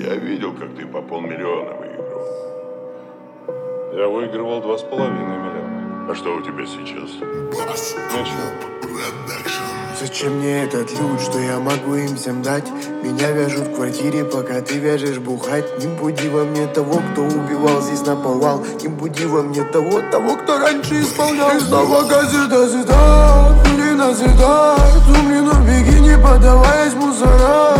Я видел, как ты по полмиллиона выиграл. Я выигрывал 2,5 миллиона. А что у тебя сейчас? Ничего. Зачем мне этот люд, что я могу им всем дать? Меня вяжут в квартире, пока ты вяжешь бухать. Не буди во мне того, кто убивал, здесь наповал. Не буди во мне того, кто раньше исполнял. И снова газета зита, пули назидает. Умри, но беги, не поддаваясь мусора.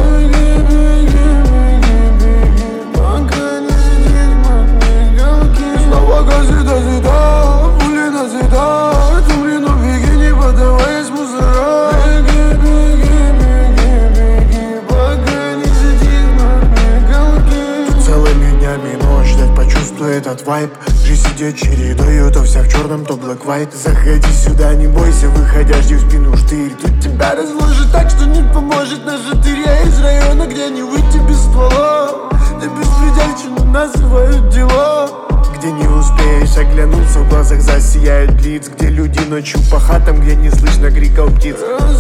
Снова газета зита, пули назидает. Умри, но беги, не поддаваясь мусора. Целыми днями ночь ждать, почувствуй этот вайб. Жизнь идет чередою, то вся в черном, то black white. Заходи сюда, не бойся, выходя, жди в спину штырь. Тут тебя разложит так, что не поможет наша дырь. Я из района, где не выйти без ствола. Ты беспредельщину называют дела. Где не успеешь оглянуться, в глазах засияет блиц. Где люди ночью по хатам, где не слышно криков птиц.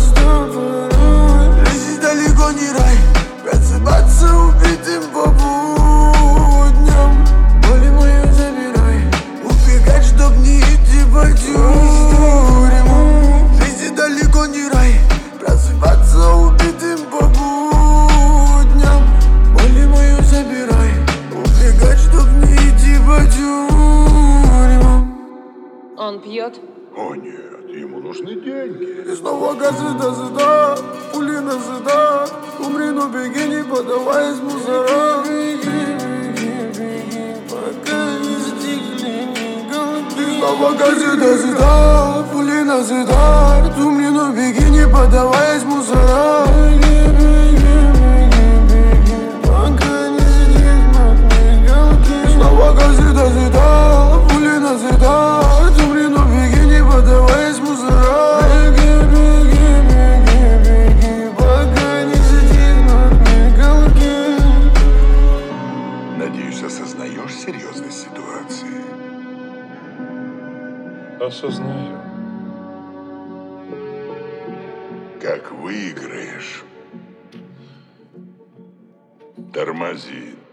Жизнь далеко не рай, просыпаться убитым по будням. Боли мою забирай, убегать, чтоб не идти по тюрьмам. Жизнь далеко не рай, просыпаться убитым по будням. Боли мою забирай, убегать, чтоб не идти по тюрьмам. Он пьет? О нет, ему нужны деньги. И снова газета зита, пули назита. Умри, но беги, не поддаваясь мусора. Пока не стихли голуби. И снова газета зита, пули назита. Умри, но беги, не поддаваясь мусора. Пока не стихнут голуби. Снова газета зита, пули назита. Умри, но беги, не поддаваясь мусора. Надеюсь, осознаешь серьезность ситуации. Осознаю. Как выиграешь, тормози.